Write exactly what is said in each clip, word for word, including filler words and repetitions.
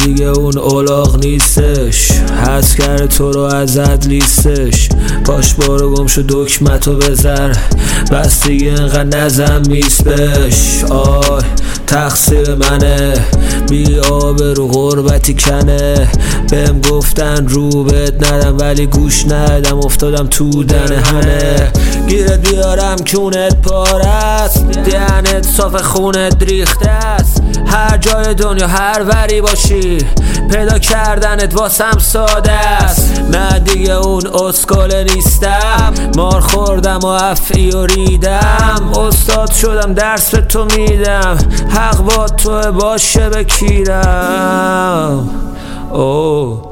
دیگه اون اولاغ نیستش، حس کرده تو رو ازت لیستش. پاش بارو گم شو دکمتو بذر، بس دیگه انقدر نزن میسپش. آی تقصیر منه، بی آب رو غربتی کنه. بهم گفتن رو بهت ندم ولی گوش ندم، افتادم تو دنه هنه. گیرت بیارم کونت پارست، دهنت صاف خونت ریخته است. هر جای دنیا هر وری باشی پیدا کردنت واسم ساده است. نه دیگه اون اسکله نیستم، مار خوردم و افعی و ریدم. استاد شدم درس به تو میدم، حق با تو باشه بکیرم. اوه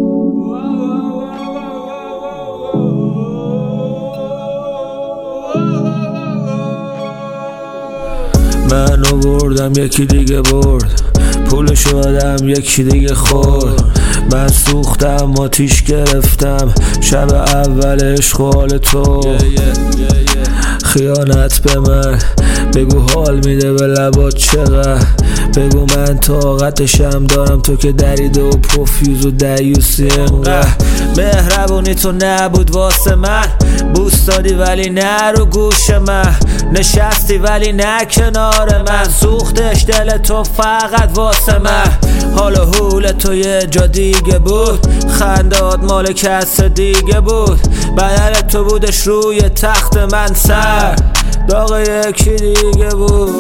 منو بردم یکی دیگه برد، پولشو دادم یکی دیگه خورد. من سوختم آتیش گرفتم شب اول اشغال تو. خیانت به من بگو حال میده به لبات چقدر، بگو من طاقتشم دارم تو که دریده و پوفیوز و دیوسی انقدر. مهربونی تو نبود واسه من، بوس دادی ولی نه رو گوش من، نشستی ولی نه کنار من. سوختش دل تو فقط واسه من، حالا حول تو یه جا دیگه بود، خندات مال کس دیگه بود. بدل تو بودش روی تخت من سر، داغ یکی دیگه بود.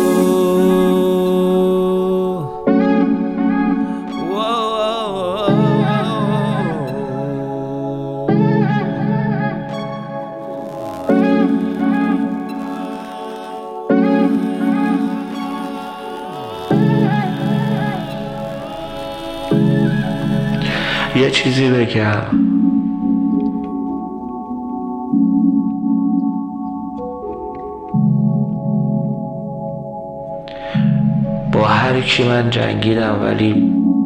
یه چیزی بگم، با هر کی من جنگیدم ولی